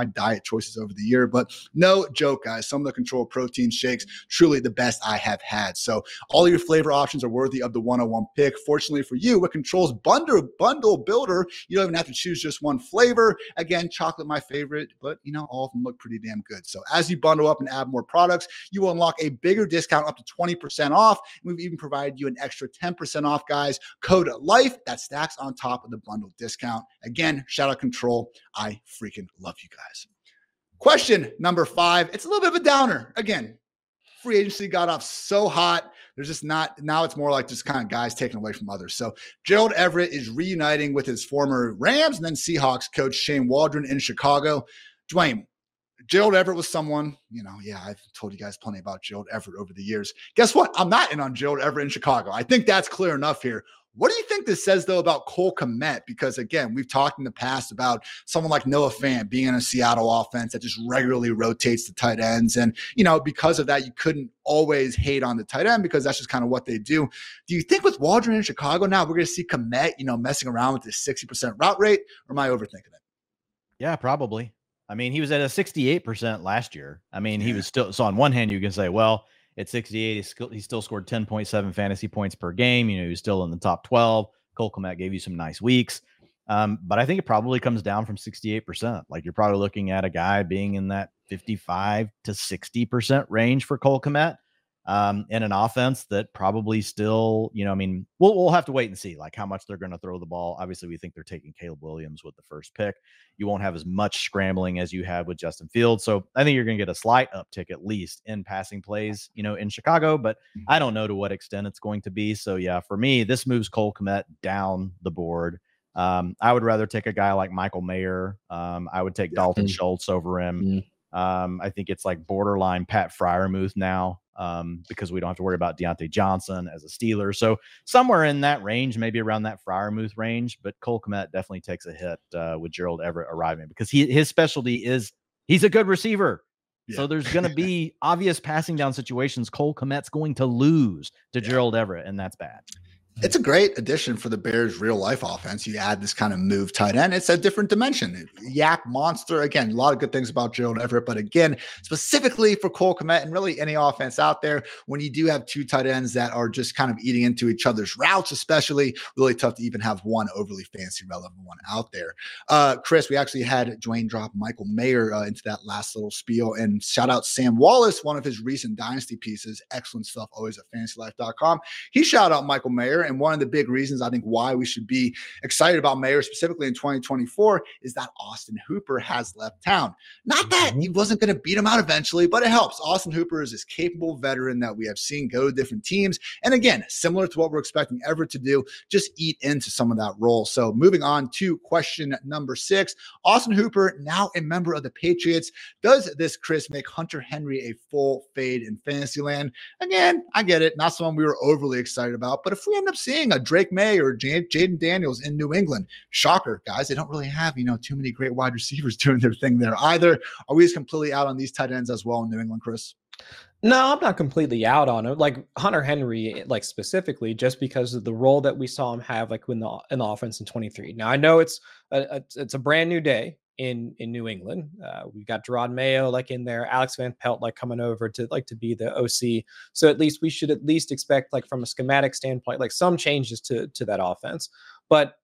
my diet choices over the year. But no joke, guys, some of the Control Protein shakes, truly the best I have had. So all of your flavor options are worthy of the one oh one pick. Fortunately for you, with Control's bundle, bundle builder, you don't even have to choose just one flavor. Again, chocolate, my favorite, but you know, all of them look pretty damn good. So as you bundle up and add more products, you will unlock a bigger discount up to twenty percent off. We've even provided you an extra ten percent off, guys. Code LIFE that stacks on top of the bundle discount. Again, shout out Control. I freaking love you guys. Question number five. It's a little bit of a downer. Again, free agency got off so hot. There's just not, now it's more like just kind of guys taken away from others. So Gerald Everett is reuniting with his former Rams and then Seahawks coach Shane Waldron in Chicago. Dwayne, Gerald Everett was someone, you know, yeah, I've told you guys plenty about Gerald Everett over the years. Guess what? I'm not in on Gerald Everett in Chicago. I think that's clear enough here. What do you think this says, though, about Cole Kmet? Because, again, we've talked in the past about someone like Noah Fant being in a Seattle offense that just regularly rotates the tight ends. And, you know, because of that, you couldn't always hate on the tight end because that's just kind of what they do. Do you think with Waldron in Chicago now, we're going to see Kmet, you know, messing around with this sixty percent route rate? Or am I overthinking it? Yeah, probably. I mean, he was at a sixty-eight percent last year. I mean, yeah. he was still, so on one hand, you can say, well, at sixty-eight, he still, he still scored ten point seven fantasy points per game. You know, he was still in the top twelve. Cole Kmet gave you some nice weeks. Um, but I think it probably comes down from sixty-eight percent. Like, you're probably looking at a guy being in that fifty-five to sixty percent range for Cole Kmet. Um, in an offense that probably still, you know, I mean, we'll, we'll have to wait and see like how much they're going to throw the ball. Obviously, we think they're taking Caleb Williams with the first pick. You won't have as much scrambling as you had with Justin Fields. So I think you're going to get a slight uptick, at least in passing plays, you know, in Chicago, but I don't know to what extent it's going to be. So yeah, for me, this moves Cole Kmet down the board. Um, I would rather take a guy like Michael Mayer. Um, I would take yeah. Dalton mm-hmm. Schultz over him. Mm-hmm. Um, I think it's like borderline Pat Freiermuth now. Um, because we don't have to worry about Deontay Johnson as a Steeler. So somewhere in that range, maybe around that Freiermuth range, but Cole Kmet definitely takes a hit uh, with Gerald Everett arriving because he his specialty is he's a good receiver. Yeah. So there's going to be obvious passing down situations Cole Kmet's going to lose to yeah. Gerald Everett, and that's bad. It's a great addition for the Bears' real-life offense. You add this kind of move tight end. It's a different dimension. Yak monster. Again, a lot of good things about Gerald Everett. But again, specifically for Cole Kmet and really any offense out there, when you do have two tight ends that are just kind of eating into each other's routes, especially, really tough to even have one overly fancy relevant one out there. Uh, Chris, we actually had Dwayne drop Michael Mayer uh, into that last little spiel. And shout out Sam Wallace, one of his recent Dynasty pieces. Excellent stuff, always at fantasy life dot com. He shout out Michael Mayer. And one of the big reasons I think why we should be excited about Mayer specifically in twenty twenty-four is that Austin Hooper has left town. Not that he wasn't going to beat him out eventually, but it helps. Austin Hooper is this capable veteran that we have seen go to different teams. And again, similar to what we're expecting Everett to do, just eat into some of that role. So moving on to question number six, Austin Hooper, now a member of the Patriots. Does this, Chris, make Hunter Henry a full fade in fantasy land? Again, I get it. Not someone we were overly excited about, but if we end up seeing a Drake May or J- Jaden Daniels in New England, shocker, guys. They don't really have, you know, too many great wide receivers doing their thing there either. Are we just completely out on these tight ends as well in New England, Chris? No, I'm not completely out on it. Like Hunter Henry, like specifically, just because of the role that we saw him have, like in the in the offense in twenty-three. Now I know it's a, a it's a brand new day in in New England. Uh, we've got Gerard Mayo like in there, Alex Van Pelt like coming over to like to be the O C. So at least we should at least expect like from a schematic standpoint, like some changes to to that offense. But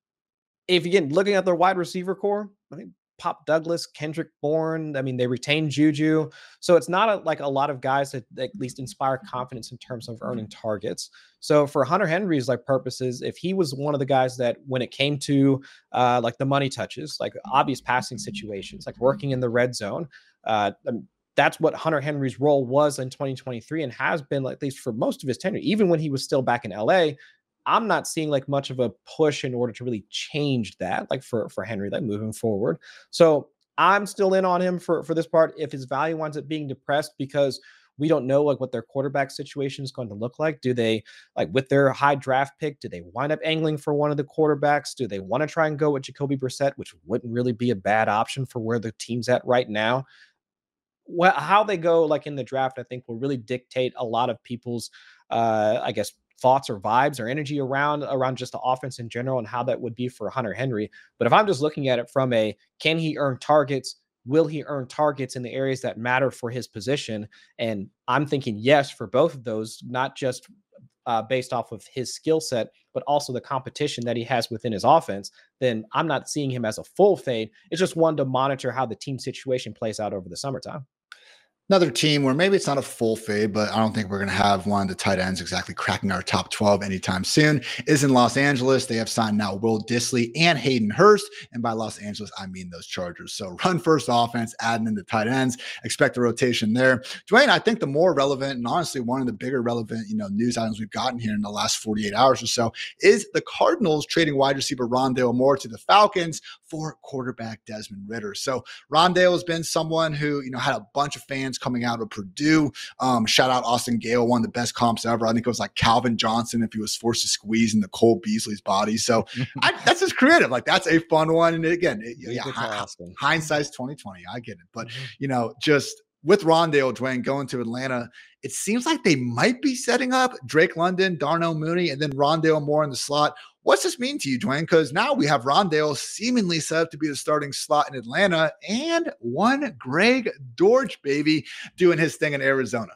if again looking at their wide receiver core, I think Pop Douglas, Kendrick Bourne, I mean they retained Juju, so it's not a, like a lot of guys that, that at least inspire confidence in terms of earning targets. So for Hunter Henry's like purposes, if he was one of the guys that when it came to uh, like the money touches, like obvious passing situations, like working in the red zone, uh, that's what Hunter Henry's role was in twenty twenty-three and has been like, at least for most of his tenure, even when he was still back in L A. I'm not seeing like much of a push in order to really change that, like for, for Henry, like moving forward. So I'm still in on him for, for this part. If his value winds up being depressed because we don't know like what their quarterback situation is going to look like. Do they like with their high draft pick, do they wind up angling for one of the quarterbacks? Do they want to try and go with Jacoby Brissett, which wouldn't really be a bad option for where the team's at right now? Well, how they go like in the draft, I think will really dictate a lot of people's, uh, I guess, thoughts or vibes or energy around around just the offense in general and how that would be for Hunter Henry. But if I'm just looking at it from a, can he earn targets? will he earn targets in the areas that matter for his position? And I'm thinking yes for both of those, not just uh, based off of his skill set, but also the competition that he has within his offense. Then I'm not seeing him as a full fade. It's just one to monitor how the team situation plays out over the summertime. Another team where maybe it's not a full fade, but I don't think we're going to have one of the tight ends exactly cracking our top twelve anytime soon, is in Los Angeles. They have signed now Will Dissly and Hayden Hurst. And by Los Angeles, I mean those Chargers. So run first offense, adding in the tight ends, expect a rotation there. Dwayne, I think the more relevant and honestly one of the bigger relevant, you know, news items we've gotten here in the last forty-eight hours or so is the Cardinals trading wide receiver Rondale Moore to the Falcons for quarterback Desmond Ridder. So Rondale has been someone who, you know, had a bunch of fans coming out of Purdue. Um, shout out Austin Gale, one of the best comps ever. I think it was like Calvin Johnson if he was forced to squeeze into Cole Beasley's body. So I, that's just creative. Like that's a fun one. And again, it, yeah, hi, hindsight's twenty twenty. I get it. But, mm-hmm. you know, just with Rondale, Dwayne, going to Atlanta, it seems like they might be setting up Drake London, Darnell Mooney, and then Rondale Moore in the slot. What's this mean to you, Dwayne? Because now we have Rondale seemingly set up to be the starting slot in Atlanta and one Greg Dortch, baby, doing his thing in Arizona.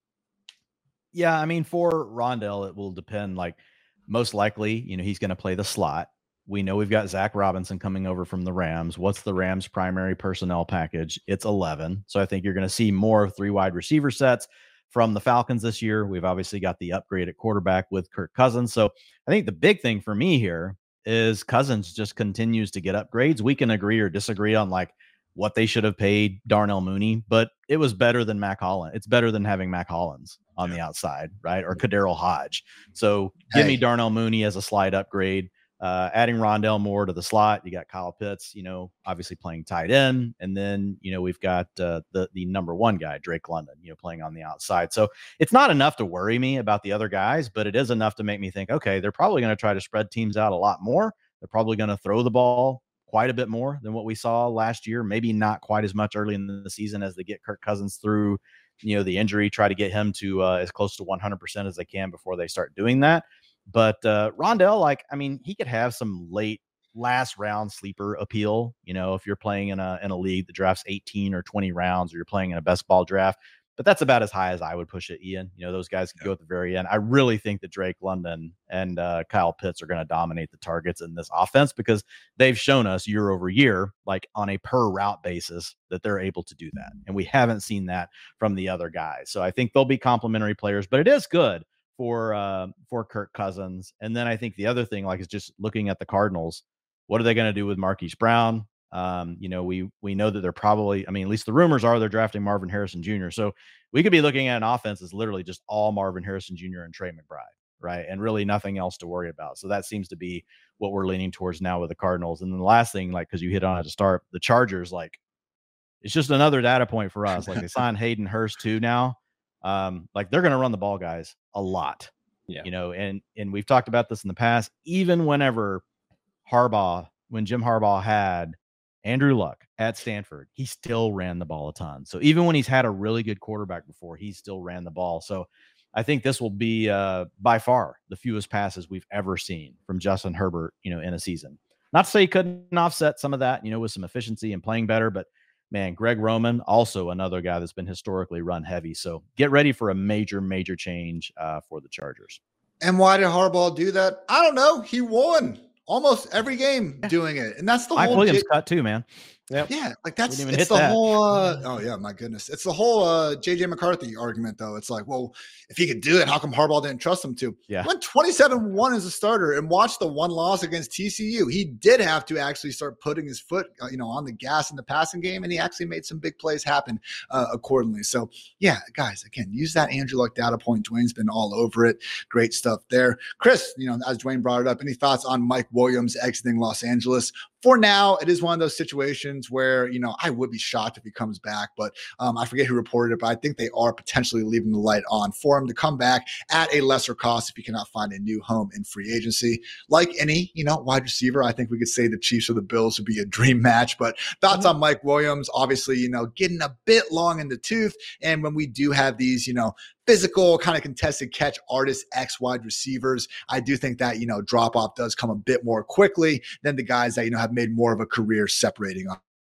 Yeah, I mean, for Rondale, it will depend. Like, most likely, you know, he's going to play the slot. We know we've got Zach Robinson coming over from the Rams. What's the Rams' primary personnel package? It's eleven. So I think you're going to see more three wide receiver sets from the Falcons this year. We've obviously got the upgrade at quarterback with Kirk Cousins. So I think the big thing for me here is Cousins just continues to get upgrades. We can agree or disagree on like what they should have paid Darnell Mooney, but it was better than Mac Hollins. It's better than having Mac Hollins on the outside, right? Or Kaderil Hodge. So give hey. me Darnell Mooney as a slight upgrade. Uh, adding Rondale Moore to the slot, you got Kyle Pitts, you know, obviously playing tight end, and then you know we've got uh, the the number one guy, Drake London, you know, playing on the outside. So it's not enough to worry me about the other guys, but it is enough to make me think, okay, they're probably going to try to spread teams out a lot more. They're probably going to throw the ball quite a bit more than what we saw last year. Maybe not quite as much early in the season as they get Kirk Cousins through, you know, the injury. Try to get him to uh, as close to one hundred percent as they can before they start doing that. But uh, Rondale, like, I mean, he could have some late last round sleeper appeal. You know, if you're playing in a in a league that drafts eighteen or twenty rounds, or you're playing in a best ball draft. But that's about as high as I would push it, Ian. You know, those guys could yeah. go at the very end. I really think that Drake London and uh, Kyle Pitts are going to dominate the targets in this offense because they've shown us year over year, like on a per route basis, that they're able to do that. And we haven't seen that from the other guys. So I think they'll be complementary players, but it is good for uh, for Kirk Cousins. And then I think the other thing, like, is just looking at the Cardinals. What are they going to do with Marquise Brown? Um, you know, we we know that they're probably, I mean, at least the rumors are they're drafting Marvin Harrison Junior So we could be looking at an offense that's literally just all Marvin Harrison Junior and Trey McBride, right? And really nothing else to worry about. So that seems to be what we're leaning towards now with the Cardinals. And then the last thing, like, because you hit on it to start, the Chargers, like, it's just another data point for us. Like, they signed Hayden Hurst too now. Um, like, they're going to run the ball, guys, a lot. Yeah. You know, and and we've talked about this in the past. Even whenever Harbaugh, when Jim Harbaugh had Andrew Luck at Stanford, he still ran the ball a ton. So even when he's had a really good quarterback before, he still ran the ball. So I think this will be uh, by far the fewest passes we've ever seen from Justin Herbert, you know, in a season. Not to say he couldn't offset some of that, you know, with some efficiency and playing better, but man, Greg Roman, also another guy that's been historically run heavy. So get ready for a major, major change uh, for the Chargers. And why did Harbaugh do that? I don't know. He won almost every game doing it. And that's the Mike whole Williams J- cut too, man. Yep. Yeah, like that's it's the that. whole uh, oh yeah, my goodness. It's the whole uh J J McCarthy argument though. It's like, well, if he could do it, how come Harbaugh didn't trust him to? Yeah. He went twenty-seven one as a starter and watched the one loss against T C U. He did have to actually start putting his foot, uh, you know, on the gas in the passing game, and he actually made some big plays happen uh, accordingly. So yeah, guys, again, use that Andrew Luck data point. Dwayne's been all over it. Great stuff there. Chris, you know, as Dwayne brought it up, any thoughts on Mike Williams exiting Los Angeles? For now, it is one of those situations where, you know, I would be shocked if he comes back, but um, I forget who reported it, but I think they are potentially leaving the light on for him to come back at a lesser cost if he cannot find a new home in free agency. Like any, you know, wide receiver, I think we could say the Chiefs or the Bills would be a dream match, but thoughts on Mike Williams, obviously, you know, getting a bit long in the tooth. And when we do have these, you know, physical kind of contested catch artist X wide receivers, I do think that, you know, drop off does come a bit more quickly than the guys that, you know, have made more of a career separating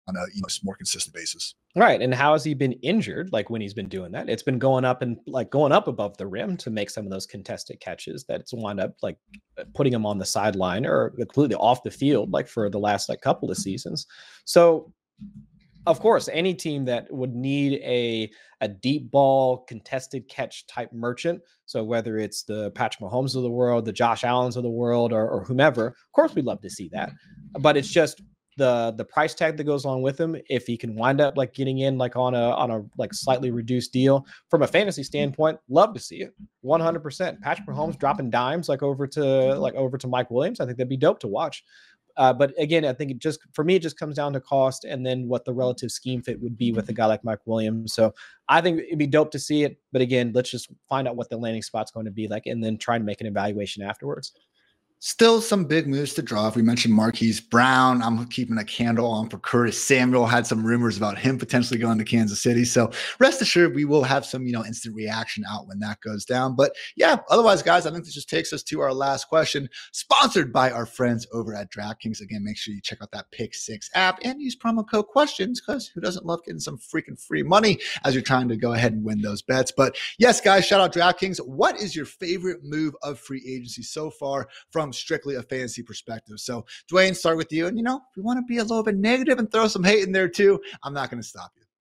on a you know more consistent basis. Right. And how has he been injured? Like when he's been doing that, it's been going up and like going up above the rim to make some of those contested catches that it's wound up like putting him on the sideline or completely off the field, like for the last like couple of seasons. So of course, any team that would need a, a deep ball contested catch type merchant. So whether it's the Patrick Mahomes of the world, the Josh Allens of the world, or, or whomever, of course, we'd love to see that. But it's just the the price tag that goes along with him. If he can wind up like getting in like on a on a like slightly reduced deal from a fantasy standpoint, love to see it. one hundred percent. Patrick Mahomes dropping dimes like over to like over to Mike Williams. I think that'd be dope to watch. Uh, but again, I think it just for me, it just comes down to cost and then what the relative scheme fit would be with a guy like Mike Williams. So I think it'd be dope to see it. But again, let's just find out what the landing spot's going to be like and then try and make an evaluation afterwards. Still some big moves to draw. If we mentioned Marquise Brown, I'm keeping a candle on for Curtis Samuel. Had some rumors about him potentially going to Kansas City. So rest assured, we will have some, you know, instant reaction out when that goes down. But yeah, otherwise, guys, I think this just takes us to our last question, sponsored by our friends over at DraftKings. Again, make sure you check out that Pick Six app and use promo code questions because who doesn't love getting some freaking free money as you're trying to go ahead and win those bets. But yes, guys, shout out DraftKings. What is your favorite move of free agency so far from strictly a fantasy perspective? So Dwayne, start with you. And you know, if you want to be a little bit negative and throw some hate in there too, I'm not going to stop you.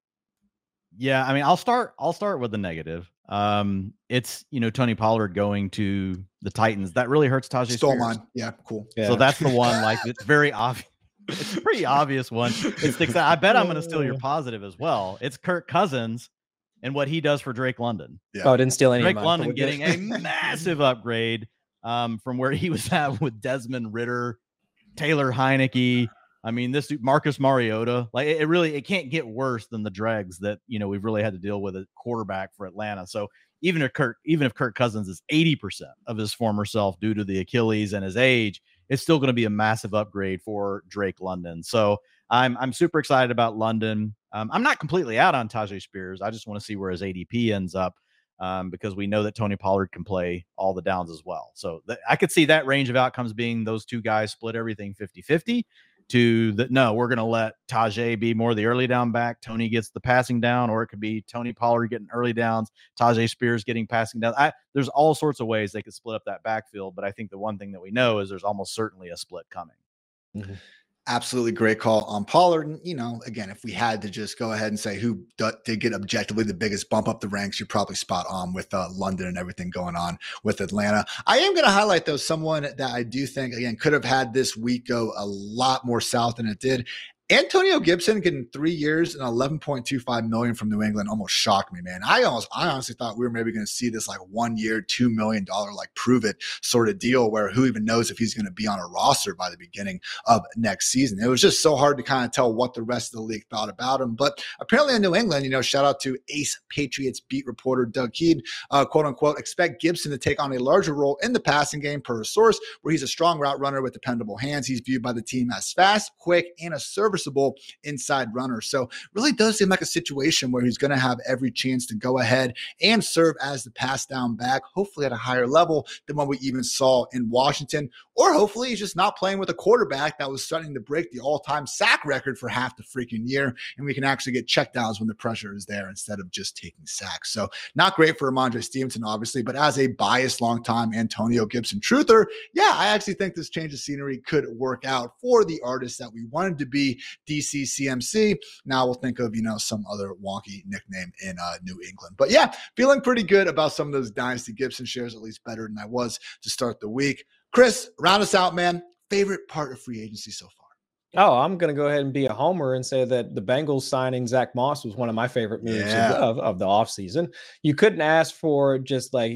Yeah, I mean, I'll start. I'll start with the negative. Um, it's you know Tony Pollard going to the Titans. That really hurts Tajay Stole Spears. mine. Yeah, cool. Yeah. So that's the one. Like it's very obvious. It's a pretty obvious one. It sticks out. I bet I'm going to steal your positive as well. It's Kirk Cousins and what he does for Drake London. Yeah. Oh, didn't steal any. Drake of London getting a massive upgrade. Um, from where he was at with Desmond Ridder, Taylor Heineke. I mean, this dude, Marcus Mariota, like it, it really, it can't get worse than the dregs that, you know, we've really had to deal with a quarterback for Atlanta. So even if Kirk, even if Kirk Cousins is eighty percent of his former self due to the Achilles and his age, it's still going to be a massive upgrade for Drake London. So I'm, I'm super excited about London. Um, I'm not completely out on Tajay Spears. I just want to see where his A D P ends up. Um, because we know that Tony Pollard can play all the downs as well. So th- I could see that range of outcomes being those two guys split everything fifty-fifty to the, no, we're going to let Tajay be more the early down back. Tony gets the passing down, or it could be Tony Pollard getting early downs, Tajay Spears getting passing down. I, there's all sorts of ways they could split up that backfield. But I think the one thing that we know is there's almost certainly a split coming. Mm-hmm. Absolutely great call on Pollard. And, you know, again, if we had to just go ahead and say who d- did get objectively the biggest bump up the ranks, you're probably spot on with uh, London and everything going on with Atlanta. I am going to highlight, though, someone that I do think, again, could have had this week go a lot more south than it did. Antonio Gibson getting three years and eleven point two five million from New England almost shocked me, man. I almost, I honestly thought we were maybe going to see this like one year, two million dollars, like prove it sort of deal where who even knows if he's going to be on a roster by the beginning of next season. It was just so hard to kind of tell what the rest of the league thought about him. But apparently in New England, you know, shout out to Ace Patriots beat reporter Doug Keed, uh, quote unquote, expect Gibson to take on a larger role in the passing game per a source where he's a strong route runner with dependable hands. He's viewed by the team as fast, quick, and a serviceable inside runner. So really does seem like a situation where he's going to have every chance to go ahead and serve as the pass down back, hopefully at a higher level than what we even saw in Washington. Or hopefully he's just not playing with a quarterback that was starting to break the all-time sack record for half the freaking year. And we can actually get checkdowns when the pressure is there instead of just taking sacks. So not great for Ramondre Stevenson, obviously, but as a biased long-time Antonio Gibson truther, yeah, I actually think this change of scenery could work out for the artist that we wanted to be, D C C M C. Now we'll think of, you know, some other wonky nickname in uh, New England. But yeah, feeling pretty good about some of those Dynasty Gibson shares, at least better than I was to start the week. Chris, round us out, man. Favorite part of free agency so far? Oh, I'm going to go ahead and be a homer and say that the Bengals signing Zach Moss was one of my favorite moves yeah. of, of the offseason. You couldn't ask for just like,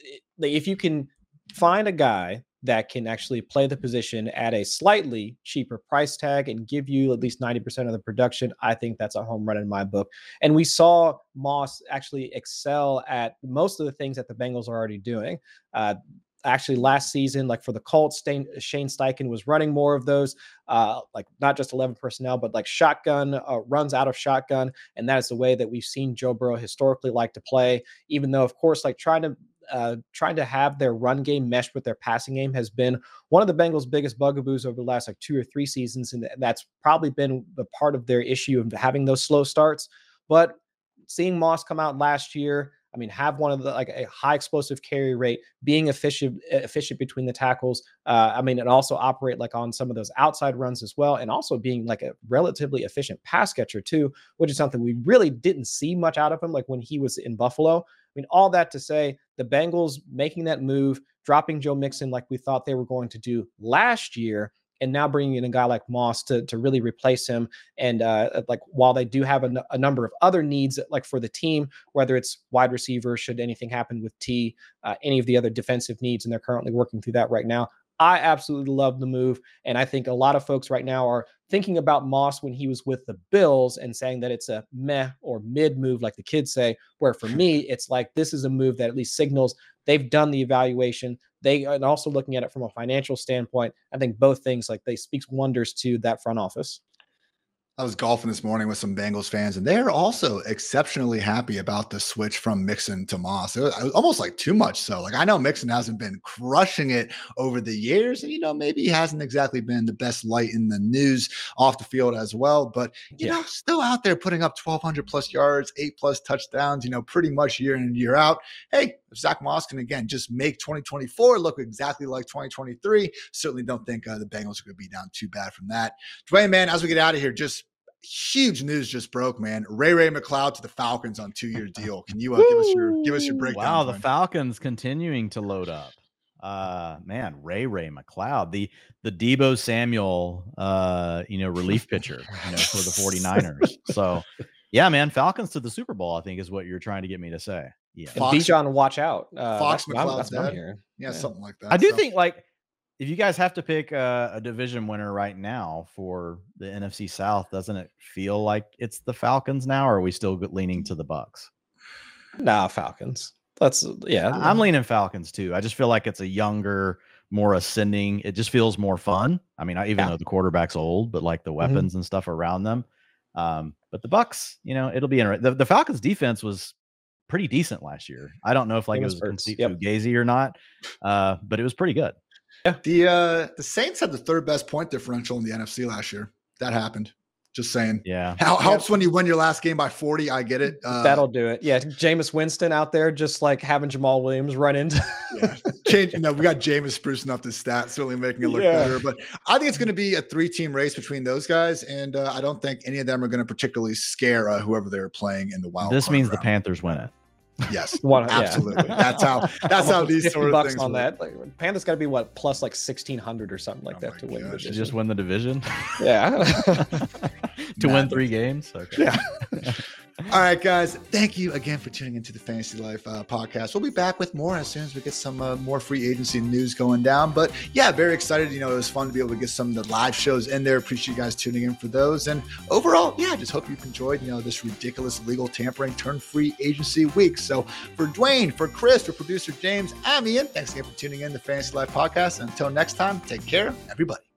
if you can find a guy that can actually play the position at a slightly cheaper price tag and give you at least ninety percent of the production, I think that's a home run in my book. And we saw Moss actually excel at most of the things that the Bengals are already doing. Uh, Actually, last season, like for the Colts, Shane Steichen was running more of those, uh, like not just eleven personnel, but like shotgun uh, runs out of shotgun. And that is the way that we've seen Joe Burrow historically like to play, even though, of course, like trying to uh, trying to have their run game meshed with their passing game has been one of the Bengals' biggest bugaboos over the last like two or three seasons. And that's probably been the part of their issue of having those slow starts. But seeing Moss come out last year, I mean, have one of the like a high explosive carry rate, being efficient, efficient between the tackles. Uh, I mean, and also operate like on some of those outside runs as well. And also being like a relatively efficient pass catcher too, which is something we really didn't see much out of him. Like when he was in Buffalo. I mean, all that to say the Bengals making that move, dropping Joe Mixon like we thought they were going to do last year, and now bringing in a guy like Moss to, to really replace him. And uh, like, while they do have a, n- a number of other needs, like for the team, whether it's wide receiver, should anything happen with T, uh, any of the other defensive needs, and they're currently working through that right now. I absolutely love the move. And I think a lot of folks right now are thinking about Moss when he was with the Bills and saying that it's a meh or mid move, like the kids say, where for me, it's like, this is a move that at least signals they've done the evaluation. They and also looking at it from a financial standpoint. I think both things, like they speaks wonders to that front office. I was golfing this morning with some Bengals fans, and they're also exceptionally happy about the switch from Mixon to Moss. It was, it was almost like too much so. Like, I know Mixon hasn't been crushing it over the years, and, you know, maybe he hasn't exactly been the best light in the news off the field as well. But, you yeah. know, still out there putting up twelve hundred plus yards, eight plus touchdowns, you know, pretty much year in and year out. Hey, if Zach Moss can, again, just make twenty twenty-four look exactly like twenty twenty-three, certainly don't think uh, the Bengals are going to be down too bad from that. Dwayne, man, as we get out of here, just huge news just broke, man. Ray Ray McCloud to the Falcons on two-year deal. Can you uh, give us your give us your breakdown? Wow, the Falcons continuing to load up. Uh, man, Ray Ray McCloud, the the Deebo Samuel, uh, you know, relief pitcher, you know, for the 49ers. So, yeah, man, Falcons to the Super Bowl, I think is what you're trying to get me to say. Yeah, and Bijan, watch out. Uh, Fox that's, McCloud's that's dead. what here. Yeah, yeah, something like that. I do so. think like. If you guys have to pick a, a division winner right now for the N F C South, doesn't it feel like it's the Falcons now, or are we still leaning to the Bucks? Nah, Falcons. That's yeah. I'm leaning Falcons too. I just feel like it's a younger, more ascending. It just feels more fun. I mean, I, even yeah. though the quarterback's old, but like the weapons mm-hmm. and stuff around them. Um, but the Bucks, you know, it'll be interesting. The, the Falcons defense was pretty decent last year. I don't know if like it was a complete yep. fugazi or not, uh, but it was pretty good. Yeah. The uh, the Saints had the third best point differential in the N F C last year. That happened. Just saying. Yeah. How helps yeah. when you win your last game by forty. I get it. Uh, That'll do it. Yeah. Jameis Winston out there, just like having Jamal Williams run into. yeah. Change. You know, we got Jameis sprucing up the stats, certainly making it look yeah. better. But I think it's going to be a three-team race between those guys, and uh, I don't think any of them are going to particularly scare uh, whoever they're playing in the wild. This means round. the Panthers win it. Yes, One, absolutely. Yeah. That's how. That's how these sort of bucks things on work. that. Like, Panthers got to be what plus like sixteen hundred or something like oh that to win. The to just win the division. Yeah. to win three games. Okay. Yeah. All right, guys. Thank you again for tuning into the Fantasy Life uh, podcast. We'll be back with more as soon as we get some uh, more free agency news going down. But yeah, very excited. You know, it was fun to be able to get some of the live shows in there. Appreciate you guys tuning in for those. And overall, yeah, just hope you've enjoyed, you know, this ridiculous legal tampering turn free agency week. So for Dwayne, for Chris, for producer James, I'm Ian. Thanks again for tuning in to the Fantasy Life podcast. And until next time, take care, everybody.